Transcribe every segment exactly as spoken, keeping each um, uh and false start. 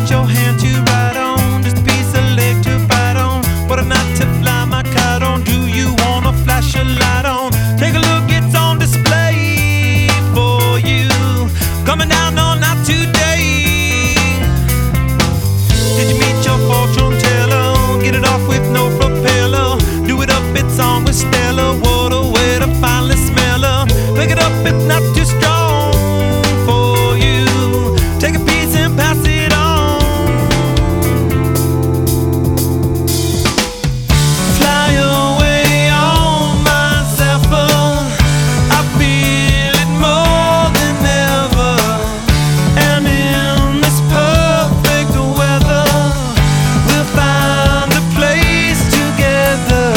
meet your hand to ride on, just a piece of leg to fight on. What a night to fly my kite on. Do you wanna flash a light on? Take a look, it's on display for you. Coming down all night today. Did you meet your fortune teller? Get it off with no propeller. Do it up, it's on with Stella. What a way to finally smell her. Pick it up, it's not too strong for you. Take a piece and pass it on. Fly away on my Zephyr. I feel it more than ever. And in this perfect weather, we'll find a place together.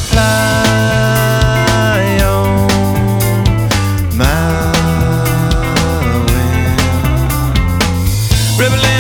Fly on my wind. Rebel